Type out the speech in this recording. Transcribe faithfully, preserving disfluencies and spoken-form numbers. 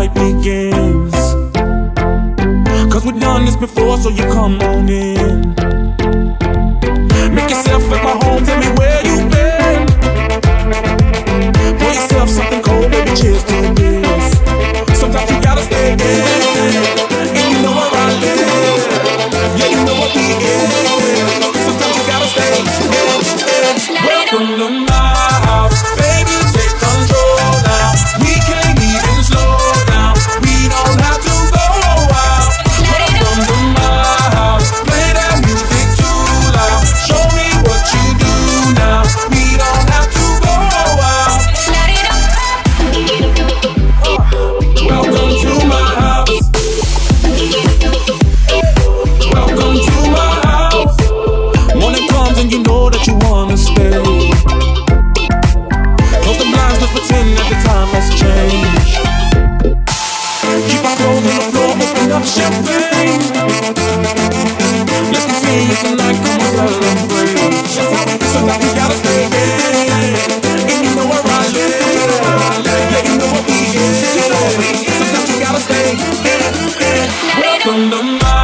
night begins. Cause we've done this before, so you come on in. Make yourself at my home, tell me where you've been. Pour yourself something cold, baby, cheers to this. Sometimes you gotta stay in, and you know where I live. Yeah, you know what we is. Sometimes you gotta stay in. Welcome to my house, baby, take control now. We can't even slow down, we don't have to go out. Welcome to my house, play that music too loud. Show me what you do now, we don't have to go out. Welcome to my house. Welcome to my house. Morning comes and you know that you wanna stay. Close the blinds, let's pretend that the time has changed. Keep our clothes on the floor, open up champagne. Let's continue tonight, come on, celebrate. Sometimes you gotta stay in, and you know where I live. Yeah, you know what we is. Sometimes you gotta stay in. Welcome to my